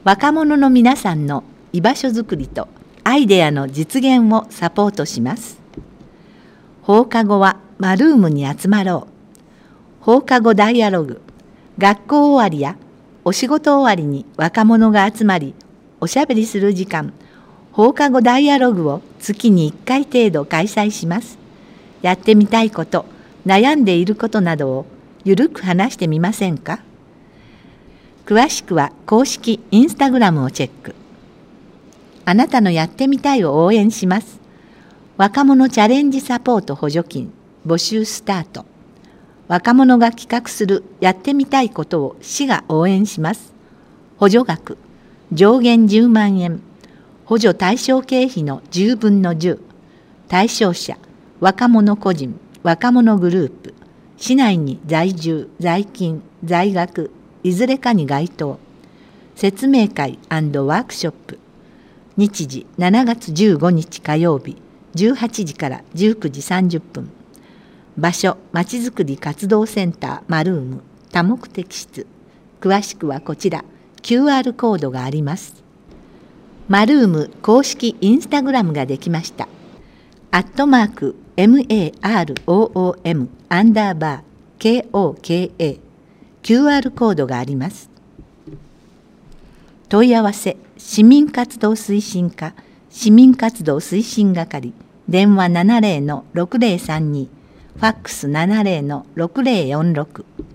若者の皆さんの居場所づくりとアイデアの実現をサポートします。放課後はマルームに集まろう。放課後ダイアログ。学校終わりやお仕事終わりに若者が集まりおしゃべりする時間、放課後ダイアログを月に1回程度開催します。やってみたいこと、悩んでいることなどをゆるく話してみませんか？詳しくは公式インスタグラムをチェック。あなたのやってみたいを応援します。若者チャレンジサポート補助金募集スタート。若者が企画するやってみたいことを市が応援します。補助額上限10万円。補助対象経費の10分の10。対象者若者個人、若者グループ。市内に在住、在勤、在学、いずれかに該当。説明会&ワークショップ。日時7月15日火曜日18時から19時30分。場所まちづくり活動センターマルーム多目的室。詳しくはこちら QR コードがあります。マルーム公式インスタグラムができました。@MAROOM_KOKA QR コードがあります。問い合わせ市民活動推進課市民活動推進係電話70-6032ファックス70-6046